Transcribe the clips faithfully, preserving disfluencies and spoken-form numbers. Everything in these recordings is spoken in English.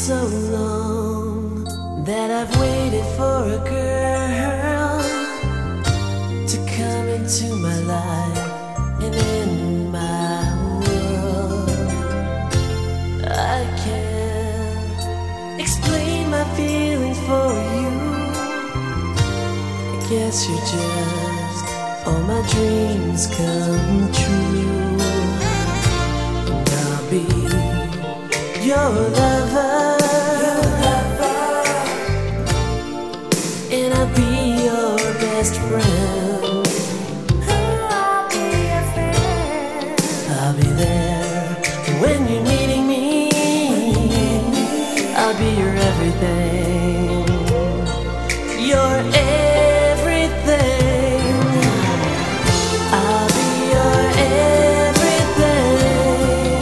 so long that I've waited for a girl to come into my life and in my world. I can't explain my feelings for you. I guess you're just all my dreams come true. And I'll be your lover, and I'll be your best friend. I'll be your friend. I'll be there when you're needing me. I'll be your everything, your everything. I'll be your everything.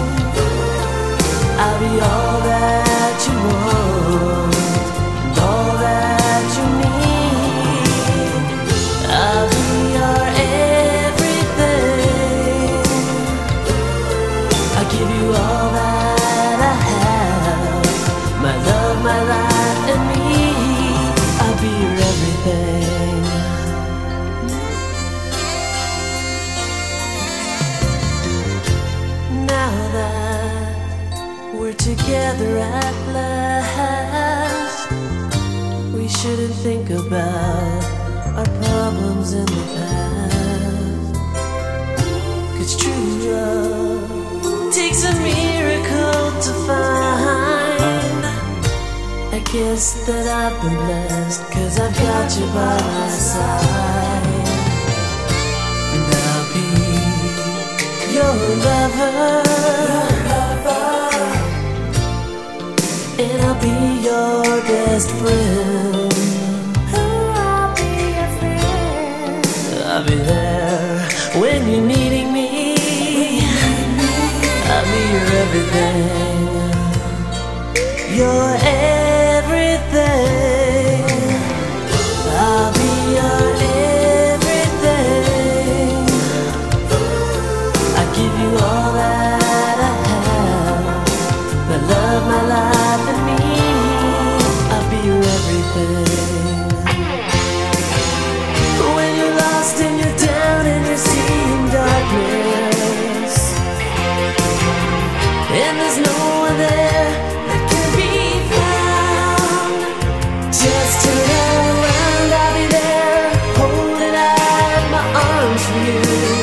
I'll be all that you want and all that you need. I'll be your everything. I'll give you all that I have, my love, my life, and me. I'll be your everything. Now that we're together at last, we shouldn't think about our problems in the past. 'Cause true love takes a miracle to find. I guess that I've been blessed, 'cause I've got you by my side. And I'll be your lover, and I'll be your best friend. I'll be your friend. I'll be there when you're needing me. I'll be your everything, your everything. I'll be your everything. I give you all that I have, my love, my life, and me. I'll be your everything. When you're lost and you're down and you're seeing darkness, and there's no one there that can be found, just turn around, I'll be there, holding out my arms for you.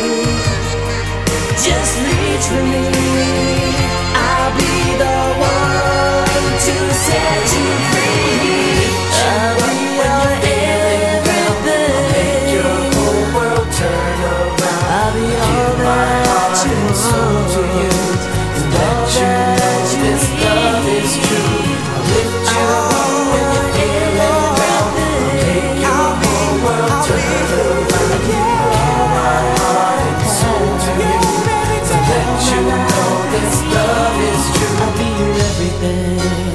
Just reach for me, I'll be the one to set you free. I'll be your everything. I'll make your whole world turn around. I'll be all that you want to you. and all that you This love need. is true. I'll lift you up when you're feeling down. I'll make your whole world turn around. I'll give all my heart and soul to you. To let you know this love is true. I'll be your everything.